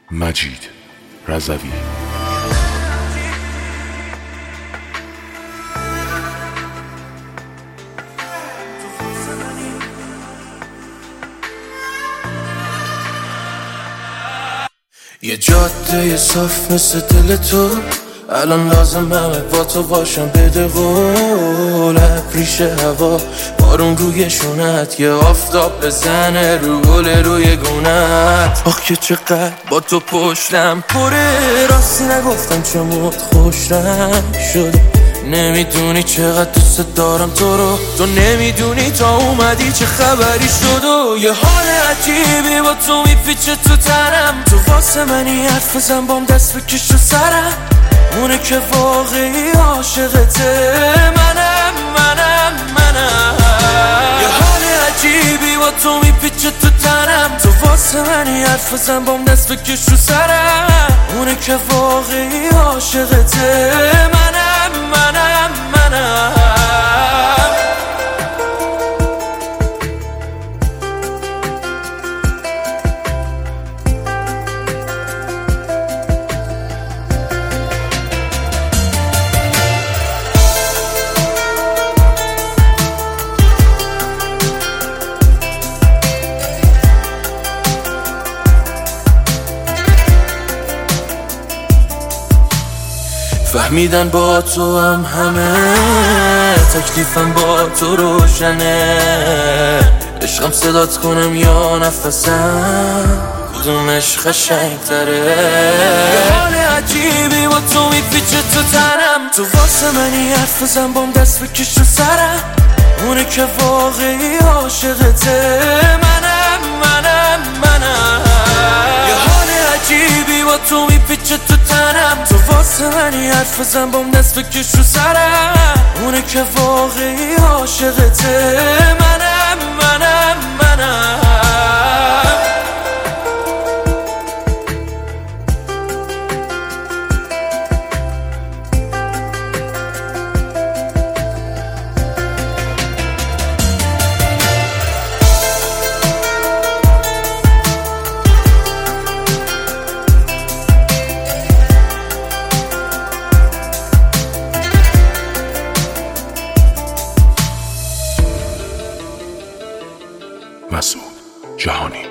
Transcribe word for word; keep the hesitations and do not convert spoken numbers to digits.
مجید رضوی. یه جاده صاف مثل دل تو، الان لازم همه با تو باشم. بده قول ریش هوا، بارون روی شونت، یه آفتاب بزنه رو گل روی گونت. آخ که چقدر با تو پشتم پره، راستی نگفتم چه موت خوشم شده. نمیدونی چقدر دوست دارم تو رو، تو نمیدونی تا اومدی چه خبری شد. و یه حال عجیبی با تو میپیچه تو تنم، تو واسه منی حرف بزن بام دست بکش رو سرم. اونه که واقعی عاشقته، منم منم منم. یه حال عجیبی با تو میپیچه تو تنم، تو واسه منی حرف بزن بام دست بکش رو سرم. اونه که واقعی عاشقته، منم منم منم. فهمیدن با تو هم همه، تکلیفم با تو روشنه. عشقم صدات کنم یا نفسم، کدومش قشنگ تره. یه حال عجیبی با تو میپیچه تو تنم، تو واسه منی حرف بزن بام دست بکش رو سرم. اونه که واقعی عاشقته، منم منم منم. یه حال عجیبی با تو میپیچه تو تنم، تو واسه منی حرف بزن بام دست بکش رو سرم. اونه که واقعی عاشقته، منم منم منم. مسعود جهانی.